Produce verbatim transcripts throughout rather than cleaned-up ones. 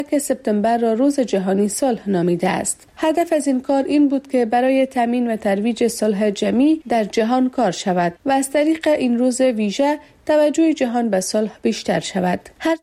که سپتامبر را روز جهانی صلح نامیده است. هدف از این کار این بود که برای تامین و ترویج صلح جمعی در جهان کار شود و از طریق این روز ویژه توجه جهان به صلح بیشتر شود. هر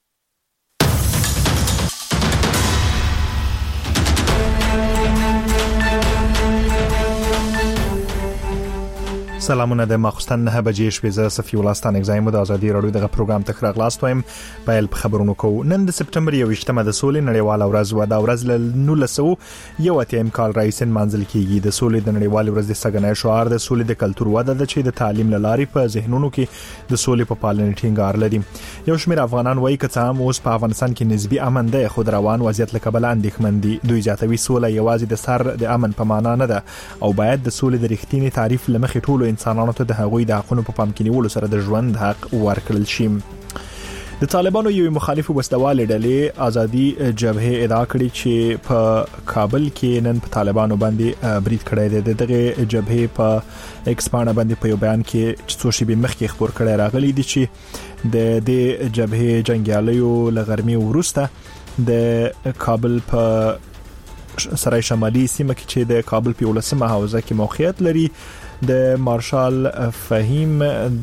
سلامونه د ماخستن نه بجې شپې زه صفي ولستان اگزایم د ازادي رادیو دغه پروګرام ته خراغلاست وایم په خبرونو کو نن د سپتمبر یوویشتمه د سولې نړیواله ورځ و دا ورځ له نولسو یو اتیم کال رئیسن منځل کیږي د سولې د نړیوالې ورځ د سګنې شعار د سولې د کلتور وده د چې د تعلیم لاري په ذهنونو کې د سولې په پالنې ټینګار لري یو شمېر افغانان وایي چې هم اوس په افغانستان کې نسبی امن دی خو روان وضعیت له کبله اندېښمن دي دوی ځاتوي سولې یوازې د سر د امن په معنا نه ده او باید د سولې د رښتینی تعریف لمخې ټولو انسانانو ته د هغوی د حقوقو په پام کې نیولو سره د ژوند حق ورکړل شي. د طالبانو یو مخالف وسلوال ډلې ازادي جبهه ادعا کړې چې په کابل کې نن په طالبانو باندې برید کړی دی. دغه جبهه په ایکس باندې باندې په یو بیان کې چې څو شی به مخکې خبر کړی راغلی دی چې د دې جبهه جنگیالیو لغرمي ورسته د کابل په سرای شمالي سیمه کې چې د کابل په ولسمه حوزه کې موقعیت لري د مارشال فهیم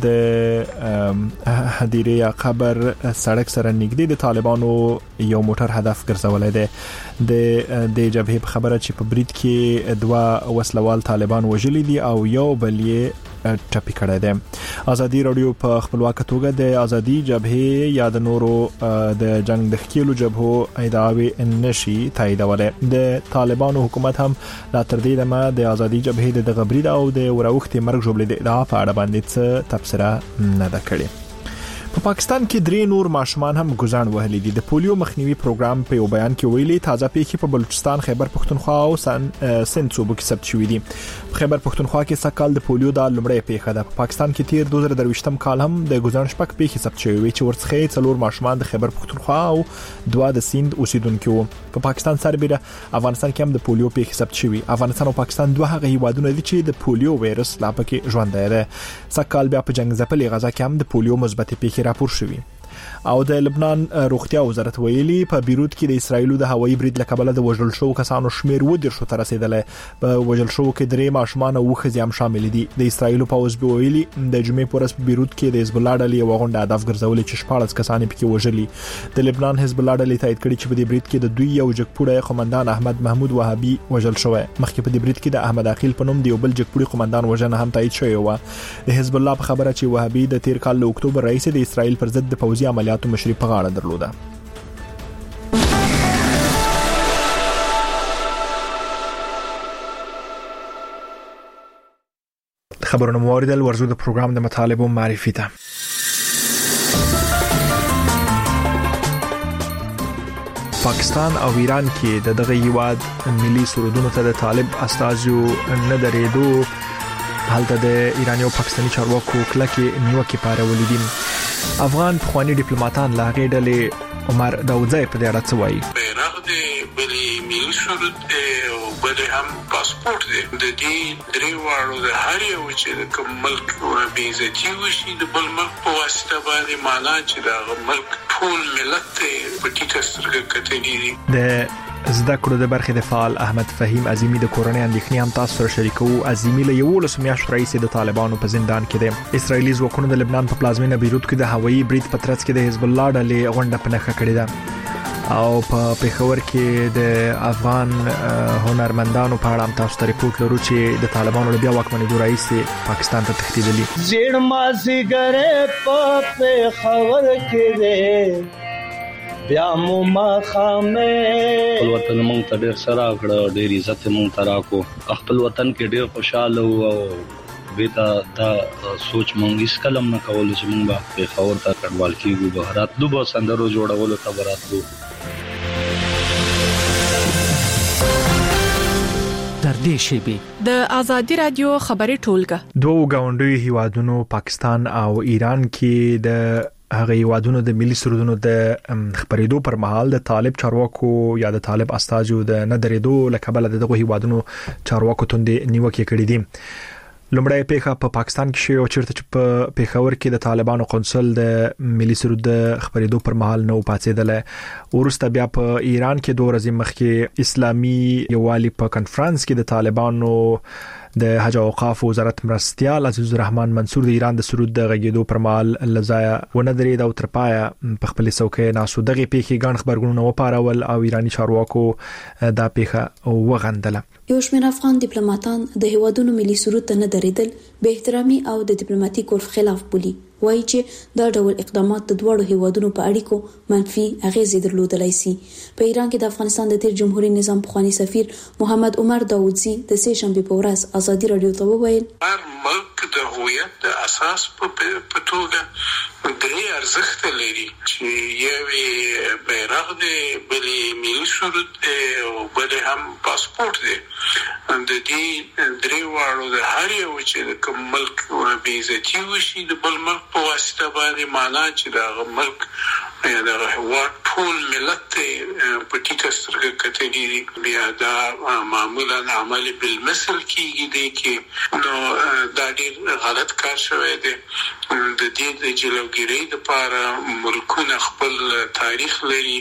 د هدیره قبر سړک سره نږدې د طالبانو یو موټر هدف ګرځولای دی. د د جبهه په خبره چې په برید کې دوا وسلوال طالبان وژلي دي او یو بل یې ټپي کړی دی. ازادي رادیو په خپلواک توګه د ازادي جبهه یا د نورو د جنگ د خکیلو جبهو ادعاوی نشي تاییدولای. د طالبانو حکومت هم لا تر دې دمه د ازادي جبهه د غبرید او د وروختي مرګ جوړل د ادعا په اړه باندې څه تبصره نه ده کړې. په پاکستان کې درې نور ماشومان هم ګزان وهلي دي. د پولیو مخنیوي پروګرام په یو بیان کې ویلي تازه پیښې په بلوچستان، خیبر پختونخوا او سند صوبو کې ثبت شوې دي. په خیبر پختونخوا کې سکهال د پولیو د لومړی پیښه ده. په پاکستان کې تیر دوه زره درویشتم کال هم د ګزان شپږ پیښې ثبت شوې وي چې ورڅخه څلور ماشومان د خیبر پختونخوا او دوه د سند اوسیدونکو وو. په پاکستان سربېره افغانستان کې هم د پولیو پیښې ثبت شوې. افغانستان او پاکستان دوه هغه هیوادونه دي چې د پولیو وایرس لا پکې ژوندی دی. سکهال بیا په جنگ ځپلې غزا کې هم د پولیو مثبت پیښې راپور شوې. او د لبنان روغتیا وزارت ویلي په بیروت کې د اسرایلو د هوایي برید لکبله د وژل شو کسانو شمیر و د شو تر رسیدلی. په وژل شو کې درې ماشومان او ښځې هم شامل دي. د اسرایلو پوز به ویلي د جمعې پر ورځ په بیروت کې د حزب الله ډلې یو غونډه هدف ګرځولې چې شپاړس کسان پکې وژلي. د لبنان حزب الله ډلې تایید کړي چې په دې برید کې د دوی یو جګپوړی قومندان احمد محمود وهابي وژل شوی. مخکې په دې برید کې د احمد عقیل په نوم د یو بل جګپوړي قومندان وژنه هم تایید شوی و. د حزب الله په خبره چې وهابي د تیر کال له اکتوبر رئیس د اسرایل پر ضد د پوځي عملیاتو مشري په غاړه درلوده. خبرونه موریدل ورزو د پروګرام د مطالبو معرفي ته. پاکستان او ایران کې د دغه هیواد ملي سرودونو ته د طالب استازو نه درېدو حالت د ایرانی او پاکستاني چارواکو کلکې نیوکې پارولې دي. افغان پخوانی ډیپلوماټان لا غې ډلې عمر داوودزی په دې اړه څه وایي. بیرغ دې بلې ملي سرود دی او بلې هم پاسپورت دی. د دې درې واړو د هر یو چې د کوم ملک بې عزتي وشي د بل ملک په واسطه باندې معنا چې د ملک ټول ملت په ټیټه سترګه کتلي دي. د زده کړو د برخې د فعال احمد فهیم عظیمی د کورنۍ اندېښنې هم تاسو سره شریکو. عظیمی له یولس میاشتو راهیسې د طالبانو په زندان کې دی. اسرایلی ځواکونو د لبنان په پلازمینه بیروت کې د هوایي برید په ترڅ کې د حزب الله ډلې غونډه په نښه کړې ده او په پیښور کې د افغان هنرمندانو په اړه هم تاسو ته ریپورت لرو چې د طالبانو له بیا واکمنېدو راهیسې پاکستان ته تښتېدلي. زیړ مازیګر په پیښور کې دی بیا مو ما خامه خپل وطن مونږ ته ډېر سره کړ، ډېر عزت مونږ ته راکو. خپل وطن کې ډېر خوشاله وو او بیتا دا سوچ مونږ هیڅ کلم نه کول چې مونږ به پیښور ته کډوال کیږو. بهرات دو به سندرو جوړولو ته براتلو. در دې شیبې د ازادي رادیو خبري ټولګه دوه غونډوي هیوادونو پاکستان او ایران کې د هغه هیوادونو د ملي سرودونو د خبرېدو پر مهال د طالب چارواکو یا د طالب استازو د نه درېدو لکبله دغه هیوادونو چارواکو توندې نیوکې کړې دي. لومړی پیښه په پا پاکستان کې شوه چیرته چې په پیښور کې د طالبانو قونسل د ملي سرود د خبرېدو پر مهال نو پاتېدل. ورسته بیا په ایران کې دوه ورځې مخکې اسلامي یووالي په کانفرنس کې د طالبانو د حج او اوقاف وزارت مرستيال عزیز الرحمن منصور د ایران د سرود د غږیدو پر مهال لزایا ونه درې د ترپایا په خپل څوکۍ ناسو دغه پیښې ګڼ خبرګونونه وپارول او ایرانی چارواکو دا پیښه وغندله. یو شمېر افغان ډیپلوماټان د هیوادونو ملي سرود ته نه درېدل به احترامي او د ډیپلوماټیک عرف خلاف بولي. وایي چې دا ډول اقدامات د دوړو هیوادونو په اړیکو منفي اغیزې درلودلای شي. په ایران کې د افغانستان د تیر جمهوریت نظام پخوانی سفیر محمد عمر داوودزی د سه شنبه په ورځ ازادي رادیو ته وویل هر ملک د هویت د اساس په توګه درې ارزښت لري چې یو بیرغ دی، بل ملي سرود دی او بل هم پاسپورت دی. د دې درې واړو د هر یو چې کوم ملک بې عزتي وشي د بل ملک په واسطه باندې معنا چې دا ملک یا د هیواد ټول ملت په ټیټه سترګه کتلي دي، بیا دا معمولا عمل بالمثل کېږي دی کې نو دا ډېر غلط کار شوی دی. د دې د جلوګیرۍ لپاره ملکونه خپل تاریخ لري،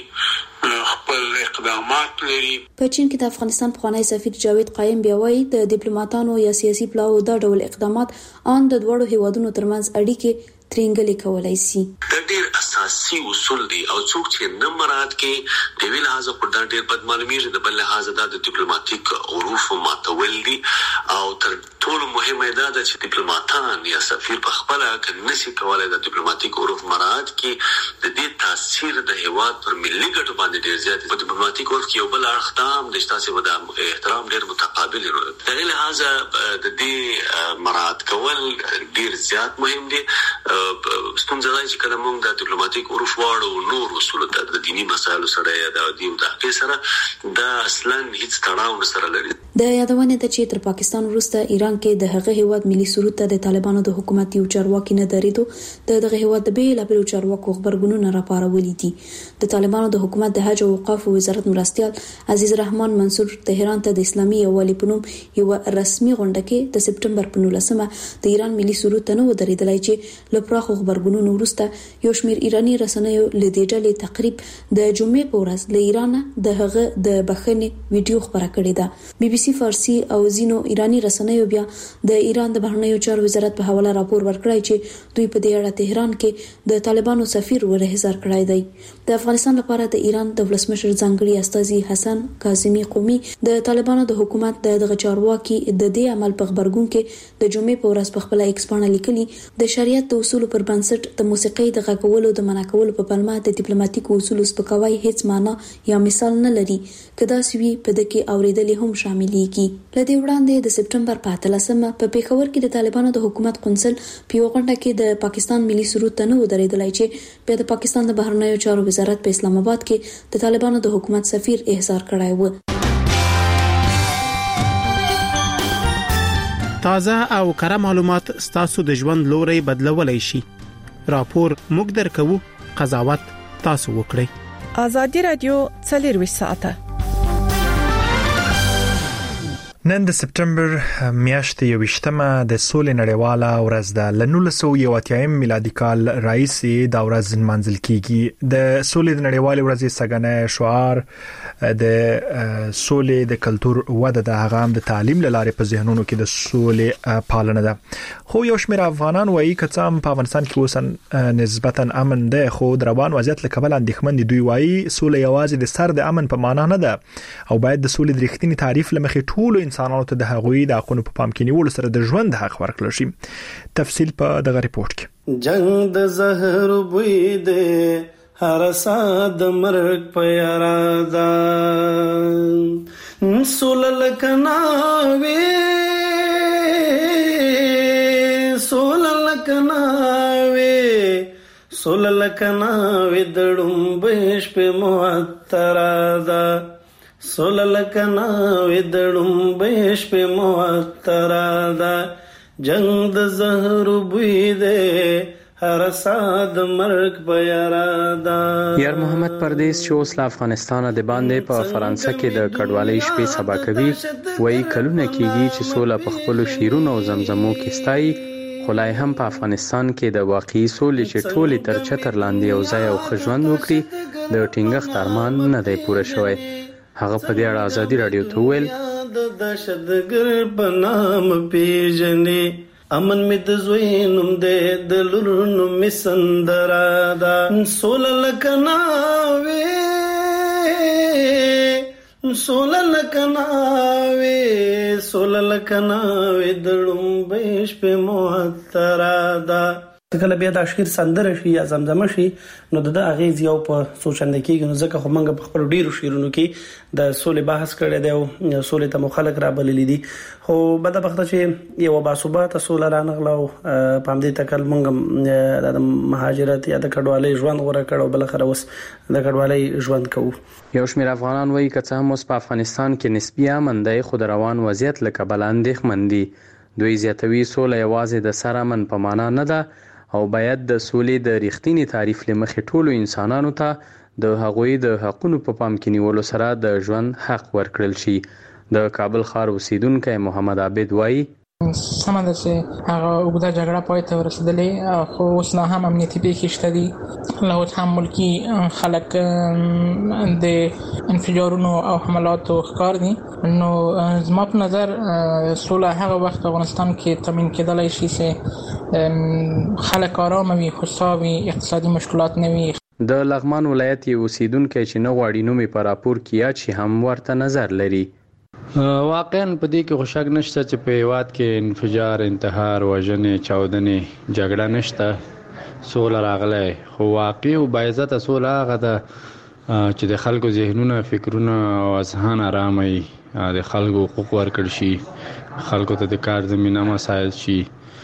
خپل اقدامات لري. په چین کې د افغانستان پخوانی سفیر جاوید قایم بیا وایي د ډیپلوماټانو یا سیاسي پلاو دا ډول اقدامات ان د دوړو هیوادونو ترمنځ اړیکې ترنګلې کولای شي. د ډېر اساسي اصول دي او څوک چې نه مراعات کوي د ویل لحاظه پر دا ډېر بد معلومیږي، د بل لحاظه دا د ډیپلوماټیک عروف ماتول دي او تر ټولو مهمه دا ده چې ډیپلوماټان یا سفیر په خپل کې نشي کولای د ډیپلوماټیک عروف مراعات کړي. د دې تاثیر د هیواد پر ملي ګټو باندې ډېر زیات په ډیپلوماټیک عروف کې یو بل اړخ دام د تاسو د احترام ډېر متقابل دی. د دې لحاظه د دې مراعات کول ډېر زیات مهم دي. ستونزه ده چې کله موږ د ډیپلوماټیک عروف واړو نور اصول د دینی مسایلو سره یا د دین د حق سره دا اصلا هیڅ تړاو نه سره لري. د یادونه ده چې تر پاکستان وروسته ایران کې د هغه هیواد ملي سرود ته د طالبانو د حکومت یو چارواکي نه درېدو د دغه هیواد د بیل بیل چارواکو خبرګونونه راپارولي دي. د طالبانو د حکومت د حج او اوقاف وزارت مرستيال عزیز الرحمن منصور تهران ته د اسلامي یووالي په نوم یو رسمي غونډه کې د سپټمبر په نولسمه د ایران ملي سرود ته نه درېدلای چې لپاره خبرګونونو وروسته یو شمېر ایرانی رسنیو لدې ډلې تقریب د جمعې په ورځ له ایران د هغه د بخښنې ویډیو خبره کړې ده. بي بي سي فارسی او زینو ایرانی رسنیو بیا د ایران د بهرنیو چارو وزارت په حواله راپور ورکړی چې دوی په دې اړه تهران کې د طالبانو سفیر ورهزار کړی دی. د افغانستان لپاره د ایران د ولسمشر ځانګړي استازي حسن کاظمي قومي د طالبانو د حکومت د دغه چارواکي د دې عمل په خبرګون کې د جمعې په ورځ په خپل ایکس باندې لیکلي د شریعت د اصول پر بنسټ د موسیقۍ د غږولو د منع کولو په پلمه د ډیپلوماټیک اصولو سپکاوی هیڅ معنی یا مثال نه لري، کدا سوي په دکې اوریدلې هم شاملېږي. لدې وړاندې د سپټمبر په اتلسمه په پیښور کې د طالبانو د حکومت قونسل په یو غونډه کې د پاکستان ملي سرود ته نه درېدلای چې بیا د پاکستان د بهرنیو چارو وزارت په اسلام آباد کې د طالبانو د حکومت سفیر احضار کړی و. تازه او کره معلومات ستاسو د ژوند لوري بدلولای شي. راپور موږ درکو، قضاوت تاسو وکړئ. ازادي رادیو څلور ساعته نن د سپټمبر میاشتې یوویشتمه د سولې نړیواله ورځ ده. له نولس سوه یو اتیا میلادي کال راهیسې دا ورځ نمانځل کیږي. د سولې د نړیوالې ورځې سګنه شعار د سولې د کلچر وده د هغه هم د تعلیم لاره په ذهنونو کې د سولې پالنه ده. خو یو شمېر افغانان وایي چې هم په افغانستان کې اوس نسبتا امن ده، خو د روان وضعیت له کبله اندېښمن دي. دوی وایي سولې یوازې د سر د امن په معنا نه ده او باید د سولې د رښتینی تعریف لمخې ټولو انسانانو ته د هغوی د حقونو په پام کې نیولو سره د ژوند حق ورکړل شي. تفصیل په دغه ریپورت کې. جنگ د زهر بوی دی، هر ساد مرګ په یارا ده، سولل کناوي سولل کناوي سولل کناوي دړم بش په موترا ده، سولل کناوي دړم بش په موترا ده. جنگ د زهر بوی دی، هر ساد مرګ بیارادا. یار محمد پردیس چې اوس له افغانستان د باندې په فرانسه کې د کډوالۍ شپې سبا کوي، وایي کلونه کېږي چې سوله په خپلو شعرونو او زمزمو کې ستایي، خو لا هم په افغانستان کې د واقعي سولې چې ټولې تر چتر لاندې یو ځای او ښه ژوند وکړي د ټینګښت ارمان نه دی پوره شوی. هغه په دې اړه ازادي راډیو ته وویل د دهشتګر په نام پیژنې، امن می د زوی نوم دې د لور نوم می سندرا دا. سوله لکناوي سوله لکناوي سوله لکناوي دړم بهش په موترا دا. کله بیا د اشیر سندره شي یا زمزمه شي نو د اغیز یو په سوچنده کېږي، نو ځکه خو موږ په خپل ډیرو شیرونو کې د سولې بحث کړی دی او سولې ته مخالک را بللې دي، خو بدبخته چې یو باثباته سوله رانغله او په همدې تکل موږ د مهاجرت یا د کډوالۍ ژوند غوره کړو، بل خره اوس د کډوالۍ ژوند کوو. یو شمېر افغانان وایي که څه هم اوس په افغانستان کې نسبي امن دی، خو د روان وضعیت له کبله اندېښمن دي. دوی زیاتوي سوله یوازې د سر امن په معنا نه ده او باید د سولې د ریښتینی تعریف لمخې ټولو انسانانو ته د هغوی د حقونو په پام کې نیولو سره د ژوند حق ورکړل شي. د کابل ښار اوسیدونکی محمد عابد وایي سمه ده چې هغه اوږده جګړه پای ته ورسېدلې، خو اوس لا هم امنیتي پیښې شته دي، لا اوس هم ملکي خلک د انفجارونو او حملاتو ښکار دي. نو زما په نظر سوله هغه وخت په افغانستان کې تامین کېدلی شي چې خلک آرامه وي، خوشحاله وي، اقتصادي مشکلات نه وي. د لغمان ولایت یې اوسیدونکی چې نه غواړي نوم یې په راپور کې یاد شي هم ورته نظر لري. واقعا په دې کې خو شک نشته چې په هیواد کې انفجار، انتحار، وژنې، چاودنې، جګړه نشته، سوله راغلی، خو واقعي او باعزته سوله هغه ده چې د خلکو ذهنونه، فکرونه او اذهان آرامه وي، د خلکو حقوق ورکړل شي، خلکو ته د کار زمینه مساعد شي.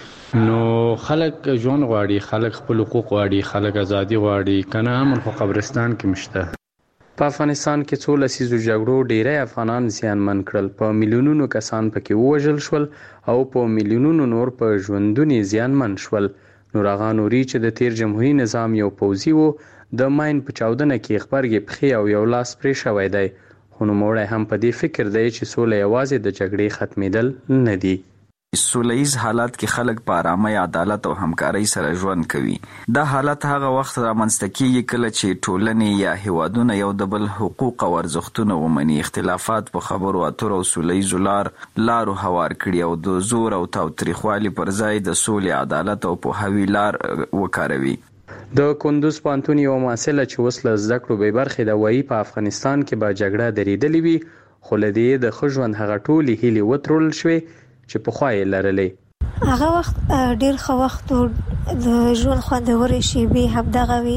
نو خلک ژوند غواړي، خلک خپل حقوق غواړي، خلک ازادي غواړي، کنه امن خو قبرستان کې مشته. په افغانستان کې څو لسیزو جګړو ډیری افغانان زیانمن کړل، په میلیونونو کسان پکې ووژل شول او په میلیونونو نور په ژوندونې زیانمن شول. نور هغه نوري چې د تیر جمهوریت نظام یو پوځي و د ماین په چاودنه کې خبرګې پخې او یو لاس پرې شوی دی، خو نوموړی هم په دې فکر دی چې سوله یوازې د جګړې ختمېدل نه دي. سولهیز حالات کې خلک په آرامۍ، عدالت او همکارۍ سره ژوند کوي. دا حالت هغه وخت رامنځته کیږي کله چې ټولنې یا هیوادونه یو د بل حقوق او ارزښتونه ومني، اختلافات په خبرو اترو او سولهیزو لار لارو هوار کړي او د زور او تاوتریخوالي پر ځای د سولې، عدالت او پوهاوي لار وکاروي. د کندوز پوهنتون یوه محصله چې اوس له زده کړو بې برخې ده وایي په افغانستان کې به جګړه درېدلې وي، خو له دې د ښه ژوند هغه ټولې هیلې وتړل شوې چې پخوا یې لرلې. هغه وخت ډېر ښه وخت و، د ژوند خوندورې شېبې همدغه وي،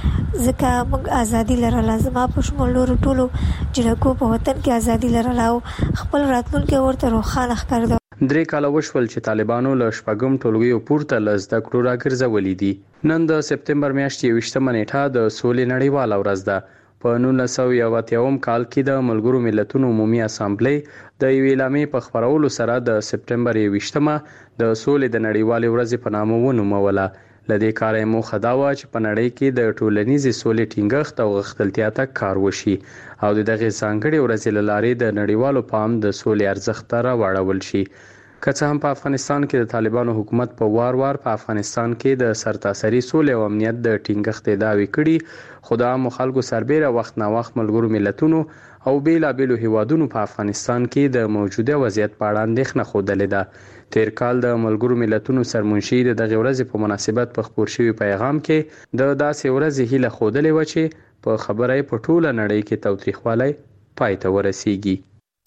ځکه موږ ازادي لرله. زما په شمول نورو ټولو جنکو په وطن کې ازادي لرله او خپل راتلونکی ورته روښانه ښکارېده. درې کاله وشول چې طالبانو له شپږم ټولګیو پورته له زده کړو راګرځولي دي. نن د سپتمبر میاشتې یوویشتمه نیټه د سولې نړیواله ورځ ده. په نولس سوه یو اتیاوم کال کې د ملګرو ملتونو عمومي اسامبلې د یوې اعلامیې په خپرولو سره د سپتمبر یوویشتمه د سولې د نړیوالې ورځې په نامه ونوموله. له دې کاره یې موخه دا وه چې په نړۍ کې د ټولنیزې سولې ټینګښت او غښتلتیا ته کار وشي او د دغې ځانګړې ورځې له لارې د نړیوالو پام د سولې ارزښت ته راواړول شي. که څه هم په افغانستان کې د طالبانو حکومت په وار وار په افغانستان کې د سرتاسري سولې او امنیت د ټینګښت ادعاوې کړي، خو د عامو خلکو سربیره وخت نا وخت ملګرو ملتونو او بیلابیلو هیوادونو په افغانستان کې د موجوده وضعیت په اړه اندېښنه ښودلې ده. تیر کال د ملګرو ملتونو سرمنشي د دغې ورځې په مناسبت په خپور شوي پیغام کې د داسې ورځې هیله ښودلې وه چې په خبره یې په ټوله نړۍ کې تاوتریخوالی پای ته ورسیږي.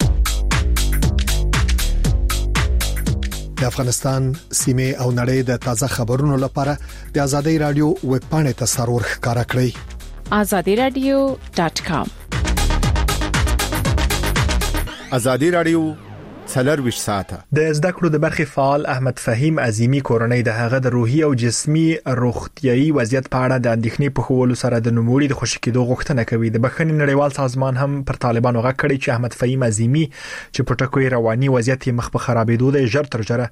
د افغانستان سیمه او نړۍ د تازه خبرونو لپاره د آزادۍ رادیو ویب پاڼې ته سرور ښکارا کړئ آزادی رادیو ډاټ کام. آزادی رادیو څلرويشت ساعته. د زده کړو د برخې فعال احمد فهیم عظیمی کورنۍ د هغه د روحي او جسمي روغتيایي وضعیت په اړه د اندېښنې په خولو سره د نوموړي د خوشی کېدو غوښتنه کوي. د بخښنې نړیوال سازمان هم پر طالبانو غږ کړی چې احمد فهیم عظیمی چې په ټکوي رواني وضعیت مخ په خرابېدو د ژر تر ژره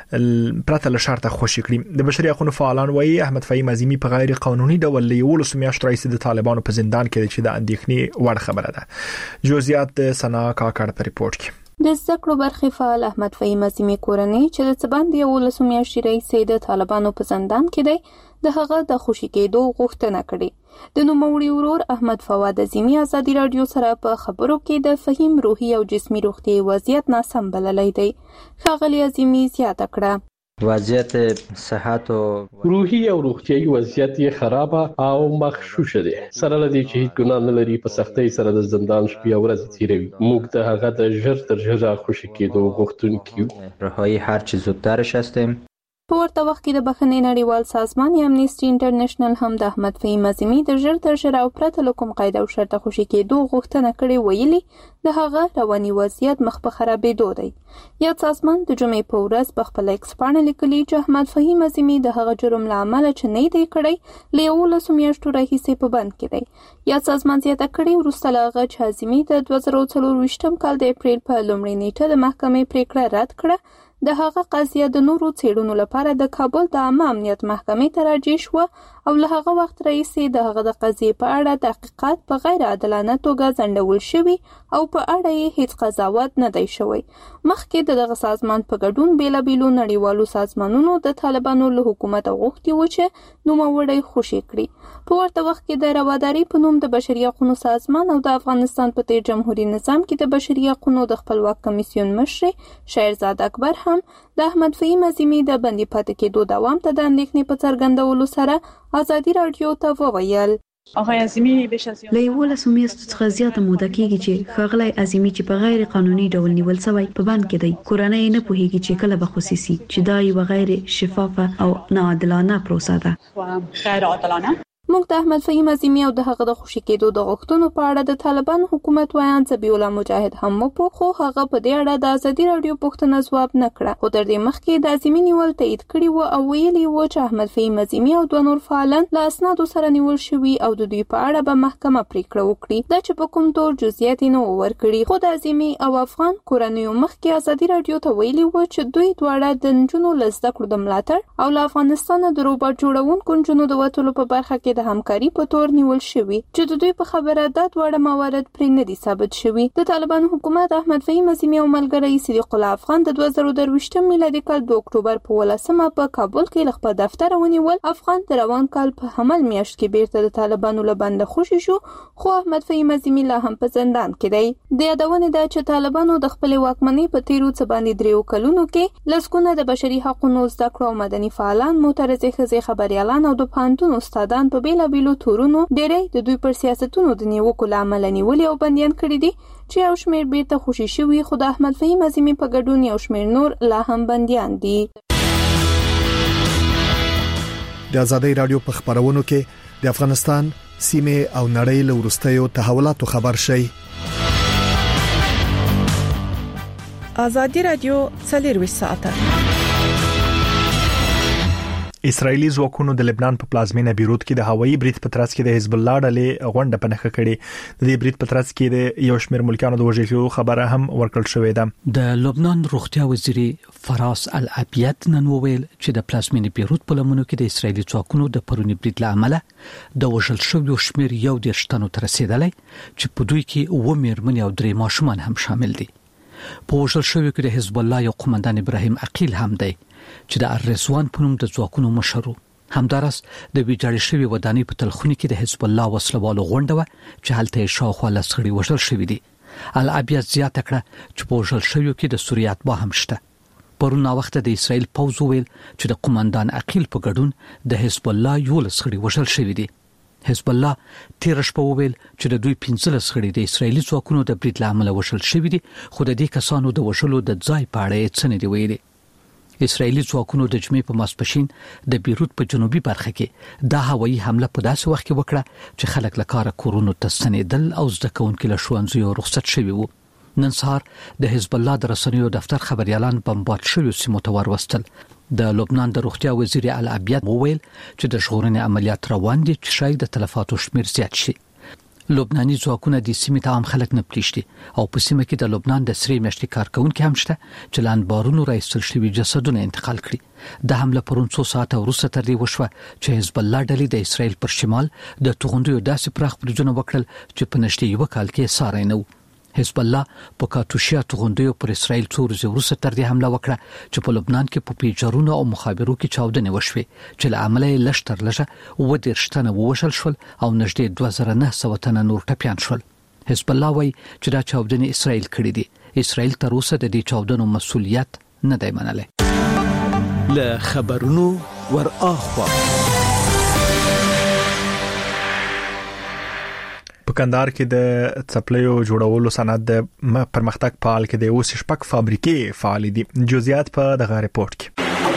پرته له شرطه خوشی کړی. د بشري حقوقو فعالان وایي احمد فهیم عظیمی په غیر قانوني ډول له یو لسو میاشتو راهیسې د طالبانو په زندان کې چې د اندېښنې وړ خبره ده. جزئیات د سنا کاکړ په ریپورت کې. د زده کړو برخې فعال احمد فهیم عظیمی کورنۍ چې د څبند یو لسو میاشتې راهیسې د طالبانو په زندان کې دی د هغه د خوشی کېدو غوښتنه کړې. د نوموړي ورور احمد فواد عظیمی ازادي رادیو سره په خبرو کې د فهیم روحي او جسمي روغتي وضعیت ناسم بللی دی. ښاغلي عظیمی زیاته کړه وضعیت صحت او روحي او روغتيایي وضعیت یې خرابه او مغشوش دي. سره لدی چې هیڅ ګناه نه لري په سختۍ سره د زندان شپې او ورځې تیروي. موږ د هغه د ژر تر ژره خوشی کېدو غوښتونکي یو. رهایی هر چه زودترش هستیم. په ورته وخت کې د بخښنې نړیوال سازمان یا امنیسټي انټرنیشنل هم د احمد فهیم عظیمی د ژر تر ژره او پرته له کوم قید او شرطه خوشی کېدو غوښتنه کړې ویلي د هغه رواني وضعیت مخ په خرابېدو دی. یا سازمان د جمعې په ورځ په خپل ایکس پاڼه لیکلي چې احمد فهیم عظیمی د هغه جرم له امله چې نه دی کړی له یولسو میاشتو راهیسې په بند کې دی. یا سازمان زیاته کړې وروسته له هغه چې عظیمی د دوه زره څلرویشتم کال د اپریل په لومړۍ نیټه د محکمې پریکړه رد کړه. د هغه قضیه د نورو څېړنو لپاره د کابل د عامه امنیت محکمې ته راجع شوه او له هغه وخت راهیسې د هغه د قضیې په اړه تحقیقات په غیر عادلانه توګه ځنډول شوي او په اړه یې هیڅ قضاوت نه دی شوی. مخکې د دغه سازمان په ګډون بیلابیلو نړیوالو سازمانونو د طالبانو له حکومت غوښتي و چې نوموړی خوشي کړي. په ورته وخت کې د رواداري په نوم د بشري حقوقو سازمان او د افغانستان په تیر جمهوریت نظام کې د بشري حقوقو د خپلواک کمیسیون مشر شهرزاد اکبر هم د احمد فهیم عظیمی د بندي پاتې کېدو دوام ته د اندېښنې په څرګندولو سره ازادي رادیو ته وویل آقای عظیمی بیش از له یولسو میاشتو څخه زیاته موده کېږي چې ښاغلی عظیمی چې په غیر قانوني ډول نیول شوی په بند کې دی. کورنۍ نه پوهیږي چې کله به خصوصي چې دا یو غیر شفافه او ناعادلانه پروسه ده. غیر عادلانه موږ د احمد فهیم عظیمی او د هغه د خوشی کېدو د غوښتنو په اړه د طالبان حکومت وایان ذبیح الله مجاهد هم مو خو هغه په دې اړه د ازادي رادیو پوښتنه ځواب نه کړه. خو تر دې مخکې د عظیمی نیول تایید کړي وو او ویلي وو چې احمد فهیم عظیمی او دوه نور فعالان له اسنادو سره نیول شوي او د دوی په اړه به محکمه پریکړه وکړي. دا چې په کوم تور جزئیات نه ورکړي. خو د عظیمی او افغان کورنیو مخکې ازادي رادیو ته ویلي وو چې دوی دواړه د نجونو له زده کړو د ملاتړ او له افغانستان د روباټ جوړونکو نجونو د وټولو په برخه کې د همکاري په نیول شوی چې د دوی په خبره د دواړه موارد پرې نه دي ثابت شوي. د طالبان حکومت احمد فهیم عظیمی او ملګری صدیق الله افغان د دوه زره درویشتم میلادي کال د اکتوبر په ولسمه په کابل کې له خپل دفتر ونیول. افغان د روان کال په حمل میاشت کې بیرته د طالبانو له بنده خوشي شو خو احمد فهیم عظیمی لا هم په زندان کې دی. د یادونه ده چې طالبانو د خپل واکمنۍ په تیرو څه باندې دریو کلونو کې لسګونه د بشري حقوقو زده کړو او مدني فعالان معترضې ښځې خبريالان او د پوهنتون استادان په بیلابیلو تورونو ډېری د دوی پر سیاستونو د نیوکو له امله نیولي او بندیان کړي دي چې یو شمېر بیرته خوشي شوي خو د احمد فهیم عظیمی په ګډون یو شمېر نور لا هم بندیان دي. د ازادي رادیو په خبرونو کې د افغانستان سیمه او نړۍ له وروستیو تحولاتو خبر شي. ازادي رادیو څلرویشت ساعته. اسرایلی ځواکونو د لبنان په پلازمینه بیروت کې د هوایي برید په ترڅ کې د حزب الله ډلې غونډه په نخښه کړې. د دې برید په ترڅ کې د یو شمېر ملکانو د وژل خبره هم ورکړل شوې ده. د لبنان روغتیا وزیر فراس العبیت نن وویل چې د پلازمینه بیروت په لمنو کې د اسرایلی ځواکونو د پرونی برید له امله د وژل شویو شمېر یو ډیر شتنو تر رسیدلی چې په دوی کې و مېرمنې او درې ماشومان هم شامل دي. په وژل شویو کې د حزب الله یو قومندان ابراهیم عقیل هم دی چې د الرسوان په نوم د ځواکونو مشر و. همدارس د ویجاړې شوی ودانۍ په تلخوني کې د حزب الله وسلوالو غونډه و چې هلته شاوخوا لسخړي وژل شوی دي. العبیت زیاته کړه چې په وژل شویو کې د سوریه اتباع هم شته. پرون وخت د اسرائیل پوځ ویل چې د قومندان عقیل په ګډون د حزب الله یو لسخړي وژل شوی دي. حزب الله تیر شپه ویل چې د دوی پنځه لسخړي د اسرائیلي ځواکونو د برید له امله وژل شوی دي خو د دې کسانو د وژلو د ځای په اړه څه نه دی ویلي. اسرائیلي ځواکونو د جمعې په ماسپښین د بیروت په جنوبي برخه کې د هوایي حمله په داسې وخت کې وکړه چې خلک له کاره کورونو ته ستنېدل او زده کوونکي له ښوونځیو رخصت شوي وو. نن سهار د حزب الله د رسنیو دفتر خبريالان بمبارد شوی سیمو ته ورسول. د لبنان د روغتیا وزیر العبیت وویل چې د ژغورنې عملیات روان دي چې شاید د تلفاتو شمیر زیات شي. لبناني ځواکونه د سیمې ته عام خلک نه پلیشتي او په سیمه کې د لبنان د سری میاشتې کارکونکو هم شته چې لاند بارونو راایستل شوي جسدونه انتقال کړي. د حمله پرون څو ساعته وروسته تر دې وشوه چې حزب الله ډلې د اسرائیل پر شمال د توغندیو داسې پراخ برجونه وکړل چې په نشته یو کال کې ساري نه و. حزب الله په کاتوشیا توغندیو پر اسرائیل څو ورځې وروسته تر دې حمله وکړه چې په لبنان کې په پیجرونو او مخابرو کې چاودنې وشوې چې له امله یې لږ تر لږه اووه دېرش تنه ووژل شول او نږدې دوه زره نه سوه تنه نور ټپیان شول. حزب الله وایي چې دا چاودنې اسرائیل کړې دي. اسرائیل تر اوسه د دې چاودنو مسؤلیت نه دی منلی. له خبرونو ور اخوا په کندهار کې د څپلیو جوړولو صنعت د پرمختګ په حال کې د اوس شپږ فابریکې فعال دي. جزئیات په دغه ریپورت کې.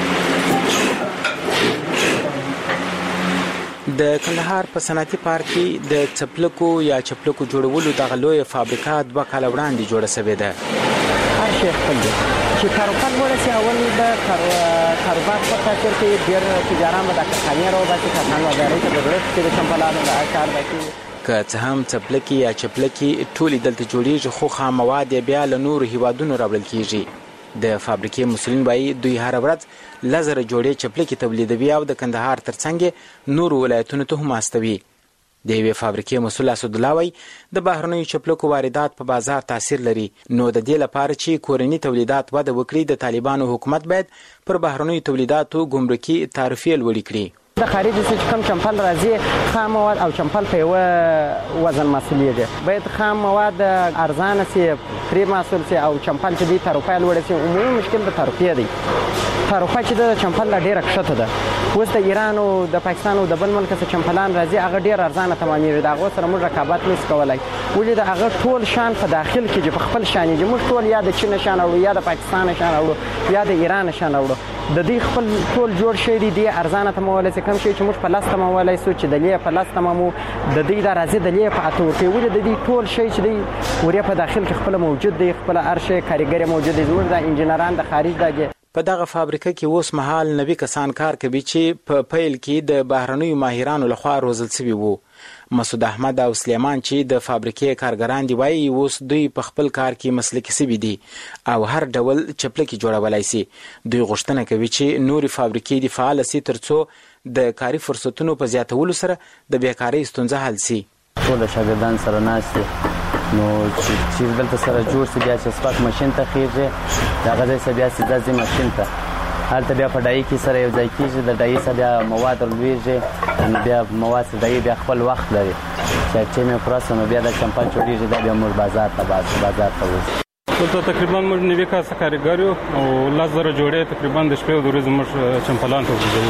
د کندهار په صنعتي پارک کې د څپلکو یا چپلکو جوړولو دغه لوی فابریکه دوه کال وړاندې جوړه شوې ده. هر شي خپل دي چې کاروبار ورسي اول د کاروبار په خاطر کې ډیر تجاران به د کارخانې راوباسي کارخانه وزارت ته ضرورت کې د چمپلانو د کار وکړي. که څه هم څپلکي یا چپلکي ټولې دلته جوړیږي خو خام مواد بیا له نورو هیوادونو راوړل کیږي. د فابریکې مسؤلین وایي دوی هر ورځ لزر جوړې چپلکي تولیدوي او د کندهار ترڅنګ نورو ولایتونو ته هم استوي. د یوې فابریکې مسؤل اسد الله وایي د بهرنیو چپلکو واردات په بازار تاثیر لري، نو د دې لپاره چې کورني تولیدات وده وکړي د طالبانو حکومت باید پر بهرنیو تولیداتو ګمرکي تعرفې لوړې کړي. د خارجي څخه کم چمپل راځي خام مواد او چمپل په یو وزن مسؤلیت باید خام مواد ارزانه سي پری مسؤل سي او چمپل چې دی طرفه لوړ سي. عمومي مشکل د طرفه دی. طرفه چې د چمپل ډیره کښته ده. اوس د ایران او د پاکستان او د بل ملک څخه چمپلان راځي هغه ډیر ارزانه تمامېږي. دا غو سره موږ رقابت نس کولای. ولې د هغه ټول شان په داخل کې چې په خپل شان دي موږ ټول یا د چین شان او یا د پاکستان شان او یا د ایران شان او د دې خپل ټول جوړ شي دي ارزانه تمول سي کم شي چې موږ په لاس تمولای سو چې د لې په لاس تمامو د دې د راځي د لې په اتو کې ولې د دې ټول شي چې دی وریا په داخل کې خپل موجود دی خپل ارشه کاریګر موجود دي زموږ د انجنیران د خارج دغه په دغه فابریکه کې اوس مهال نوي کسان کار کوي چې په پیل کې د بهرنیو ماهرانو لخوا روزل شوي وو. مسعود احمد او سلیمان چې د فابریکې کارګران دی وایي اوس دوی په خپل کار کې مسلکي شوي دي او هر ډول چپلکي جوړولای شي. دوی غوښتنه کوي چې نوري فابریکې د فعال سي ترڅو د کاري فرصتونو په زیاتولو سره د بیکارۍ ستونزه حل شي. ټول شاګردان سره ناشته نو چې دلته سره جوړ سي بیا چې سپاک ماشين ته خېږي دا غځي سره بیا سي ماشين ته هلته بیا په ډای کې سره یو ځای کېږي د ډای سره بیا مواد لویږي نو بیا مواد سره ډای بیا خپل وخت لري چې چې مې پروسه نو بیا د چمپل جوړیږي دا بیا موږ بازار ته بازار ته وځو. دلته تقریبا موږ نوي کاسه کارګر یو او لس زره جوړې تقریبا د شپې او د ورځې موږ چمپلان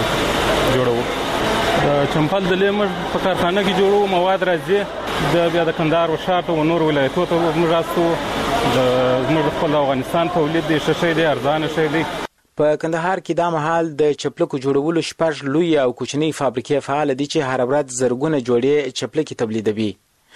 ته جوړو. د چمپل د لې موږ په کارخانه کې جوړو مواد راځي د بیا د کندهار او شاته او نور ولایتونو ته موږ راستو د موږ خپل افغانستان تولید دي شې دي ارزانه شې دي. په کندهار کې دا مهال د چپلکو جوړولو شپږ لوی او کوچنی فابریکې فعال دي چې هر ورځ زرګونه جوړې چپلکي تولیدوي.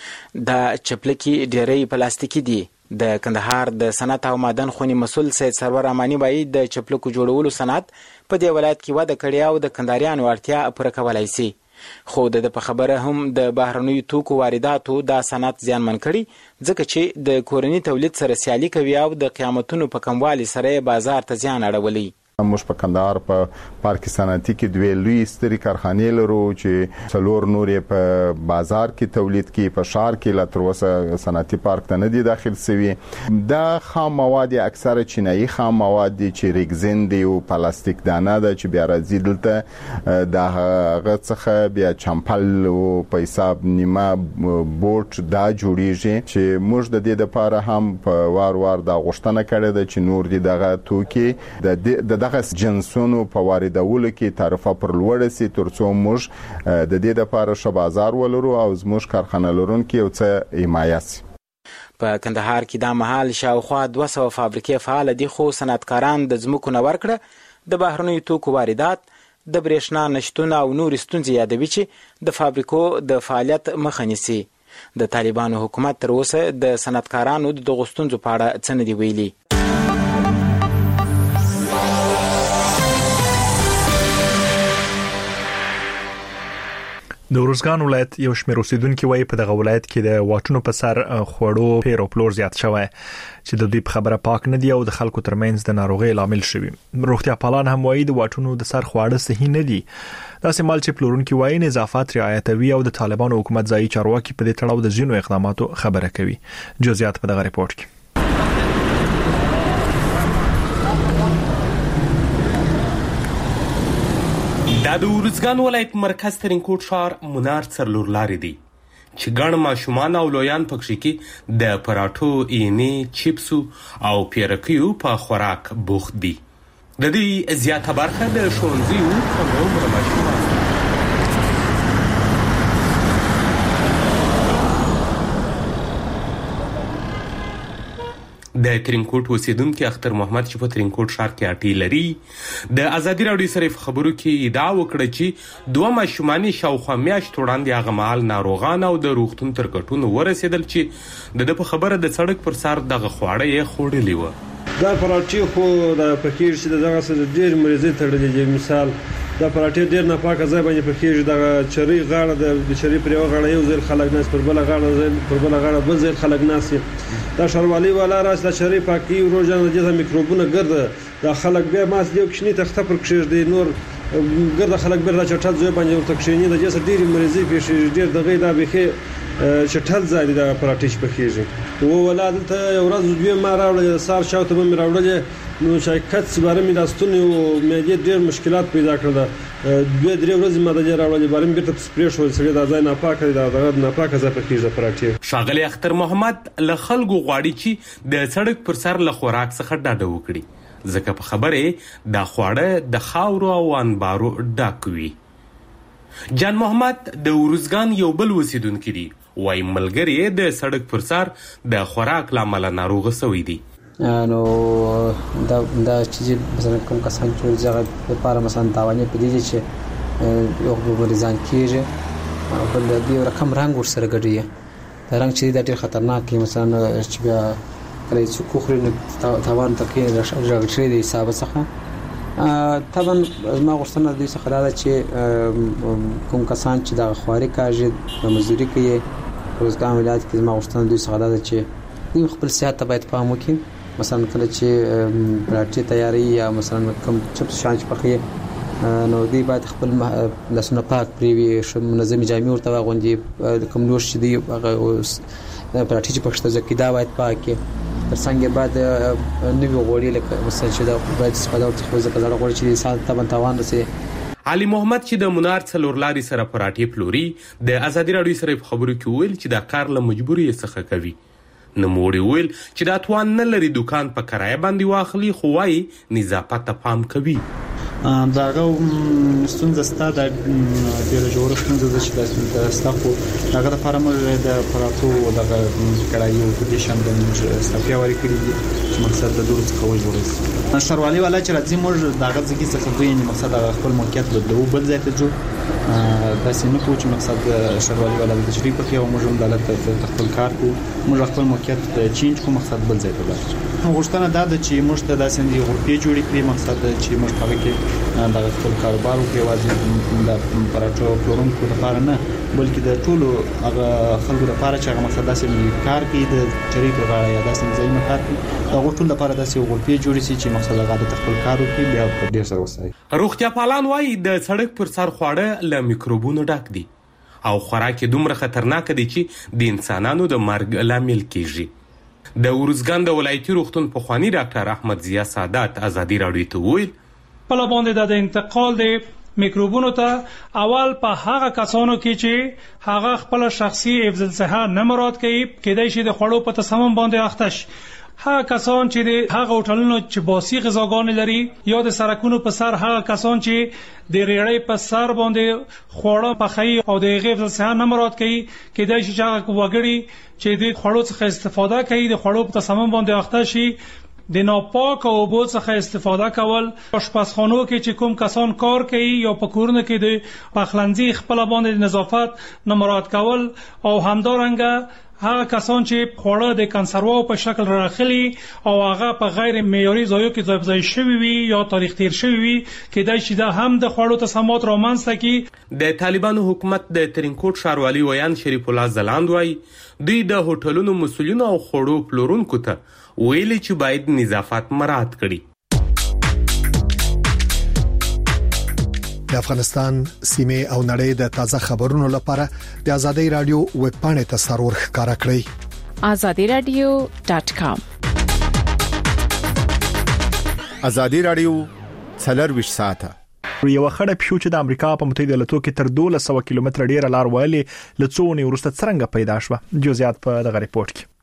دا چپلکي ډېرې پلاستیکي دي. د کندهار د صنعت او معدن خونی مسؤل سید سرور امانی وایي د چپلکو جوړولو صنعت په دې ولایت کې وده کړې او د کندهاریانو اړتیا پوره کولای شي. خو د په خبره هم د بهرنیو توکو وارداتو دا صنعت زیانمن کړي ځکه چې د کورني تولید سره سیالي کوي او د قیمتونو په کموالي سره بازار ته زیان اړولی. موږ په کندهار په پارک صنعتي کې دوه لوی ستري کارخانې لرو چې څلور نورې په بازار کې تولید کې په شهر کې لا تر اوسه صنعتي پارک ته نه دي داخل شوي. دا خام مواد اکثره چینایي خام مواد دي چې ریګزین دی او پلاستیک دانه ده چې بیا راځي دلته د هغه څخه بیا چمپل او په حساب نیمه بوټ دا جوړیږي چې موږ د دې لپاره هم په وار وار دا غوښتنه کړې ده چې نور دي دغه توکي د دغه جنسونو په واردولو کې تعرفه پر لوړ سي ترڅو موږ د دې لپاره ش بازار ولرو او زموږ کارخانه لرونکو یو څه حمایت سي. په کندهار کې دا مهال شاوخوا دوه سوه فابریکې فعال دي خو صنعتکاران د ځمکو نه ورکړه د بهرنیو توکو واردات د برېښنا نشتون او نور ستونزې یادوي چې د فابریکو د فعالیت مخه نیسي. د طالبانو حکومت تر اوسه د صنعتکارانو د غوښتنو په اړه څه نه دی ویلي. د ورزګان ولایت یو شمېر اوسیدونکو وایي په دغه ولایت کې د واټونو په سر خوړو پیر او پلور زیات شوی چې د دوی په خبره پاک نه دی او د خلکو ترمنځ د ناروغي لامل شوی. روغتیا پالان هم وایي د واټونو د سر خواړه صحیح نه دي. داسې مال چې پلورونکو وایي نظافت رعایتوي او د طالبانو حکومت ځایي چارواکي په دې تړاو د ځینو اقداماتو خبره کوي. جزئیات په دغه ریپورت کې. دا د ورزګان ولایت مرکز ترینکوټ ښار منار څلور لارې دی چې ګڼ ماشومان او لویان پکې کې د پراټو، اینې، چیپسو او پیرکیو په خوراک بوخت دي. د دې زیاته برخه د ښوونځیو کم عمره ماشومان. د ترینکوټ اوسیدونکو اختر محمد چې په ترینکوټ ښار کې اټی لري د ازادي راډیو سره په خبرو کې ادعا وکړه چې دوه ماشومان شاوخوا میاشت وړاندې هغه مهال ناروغان او د روغتون تر کټونو ورسېدل چې د په خبره د سړک پر سر دغه خواړه یې خوړلي وو. دا پراټې خو د پکېږي چې دغه سره ډېر مریضي تړلې دي. مثال دا پراټې ډېر ناپاکه ځای باندې پکېږي. دغه چرې غاړه د چرې پر یو غاړه یو ځل خلک ناس پر بل غاړه پر بل غاړه بل ځل خلک ناس. دا شروالي والا راس د چرې پاکي روزانه د میکروبونه ګرځي. دا خلک بیا ماس دی کښنی تخته پر کښېږي نور ګرځي خلک بیا چټل ځای باندې ورته کښېني د جسد ډېر مریضي پېښې ډېر دغه دا به چټل ځای د پراټې پکېږي. و ولادت یو ورځ دوی ما راوړل سار شاوته مې راوړل نو چې کڅ بارم د استونی او مې ډېر مشکلات پیدا کړل. دوی درې ورځې ما د راوړل بارم بیرته سپری شو چې دا ځای ناپاکه دی دا ناپاکه ځای پکېږي پراټې. شاغلی اختر محمد له خلکو غواړي چې د سړک پر سر له خوراک څخه ډاډه وکړي ځکه په خبره د خواړه د خاورو او انبارو ډک وي. جان محمد د ورزګان یو بل اوسیدونکی دی. وای ملګری د سړک پر سر د خوراک لامل ناروغه شوی دی. نو دا دا چې مثلا کوم کسان چې ځای لپاره مثلا تاوانې پدې چې یو مریضان کېږي او بل دې رقم رنگ ور سره ګډي دا رنگ چې دا ډېر خطرناک دی. مثلا چې بیا کله چې کوخري نو تاوان تکې راغلی دی حساب څخه طبعا ما غوښتنه دوی څخه دا چې کوم کسان چې د خواري کاږي د مزدوري کوي ورزګان ولایت کې ما غوښتنه دوی څخه دا چې دوی خپل صحت ته باید پام وکړي. مثلا کله چې پراټې تیاری یا مثلا کوم چپس شانچ پخې نو دوی باید خپل لاسونه پاک پریوي منظم جامې ورته واغوندي. کوم لوش چې دی هغه پراټې چې پخته ځکه دا باید پاکي تر څنګه بعد نوی غوړي لکه مثلا چې دا باید استفاده ورته ځکه دا غوړي چې انسان ته تاوان رسي. علي محمد چې د منار څلور لاري سره پراټې پلوري د ازادي راډیو سره په خبرو کې ویل چې دا کار له مجبوري څخه کوي. نو موري ویل چې دا توان نه لري دکان په کرایه باندې واخلي خو وايي نظافت ته پام کوي. داغه ستونزه ستاده ډیره جوړه ستونزه ده چې د ستاسو دغه لپاره موږ د پراتو دغه کړایو په دې شان د صفیا وری کړی چې مقصد د دور څخه وژغورل. شروالي والا چې راځي موږ دغه ځکه څخه دوی نه مقصد خپل موقعیت بدلو بل ځای ته جو تاسو نه کوم چې مقصد شروالي والا د تشریح په کې او موږ هم دلته خپل کار کو موږ خپل موقعیت چینج کو مقصد بل ځای ته لاړ. غوښتنه دا ده چې موږ ته داسې دی غوړپی جوړی کړی مقصد چې موږ په کې دا خپل کاروبار وکړو واځي د پراټو پلورونکو لپاره نه بلکې د ټولو هغه خلکو لپاره چې هغه مقصد داسې کار کوي د چری په غاړه یا داسې ځای نه کار کوي دا ټول لپاره داسې غوړپی جوړی شي چې مقصد هغه د خپل کار وکړي بیا په ډیر سره وسایي. روغتیا پالان وايي د سړک پر سر خواړه له میکروبونو ډک دي او خوراک دومره خطرناک دي چې د انسانانو د مرګ لامل کیږي. د ورزګان د ولایتي روغتون پخوانی ډاکټر احمد ضیا سادات ازادي راډیو ته ویل په لاباندې د انتقال د میکروبونو ته اول په هغه کسانو کې چې هغه خپل شخصي حفظ الصحه نه مراد کوي کېدای شي د خوړو په تصمیم باندې اختش هغه کسان چې د هغه هوټلونو چې باسي غذاګان لري یا د سرکونو په سر هغه کسان چې د ریړې په سر باندې خوړه پخې او د حفظ الصحه نه مراد کوي کېدای شي چې هغه وګړي چې د خوړو څخه استفاده کوي د خوړو په تصمیم باندې اخته شي د ناپاک اوبو څخه استفاده کول، آشپزخانو کې چې کوم کسان کار کوي یا په کورونو کې د پخلنځي خپل باندې نظافت نه مراعات کول، او همدارنګه هغه کسان چې خوړه د کنسرواو په شکل راخلي او هغه په غیر معیاري ځایو کې ځای شوی وي یا تاریخ تیر شوی وي، کېدای شي دا هم د خوړو تسمات رامنځته کړي. د طالبانو حکومت د ترینکوټ ښاروالي ویان شریف الله زلاند وایي دوی د هوټلونو مسؤلینو او خوړو پلورونکو ته ویلي چې باید نظافت مراعات کړي. د افغانستان سیمه او نړۍ د تازه خبرونو لپاره د ازادي رادیو ویب پاڼې ته سرور ښکارا کړئ azadi radio dot com. ازادي رادیو څلرویشت ساعته یو خړه پښو چې د امریکا په متحده ایالاتو کې تر دولس سوه کیلومتره ډیره لار وهلې لڅونی ورسته څنګه پیدا شوه. جزئیات په دغه ریپورت کې.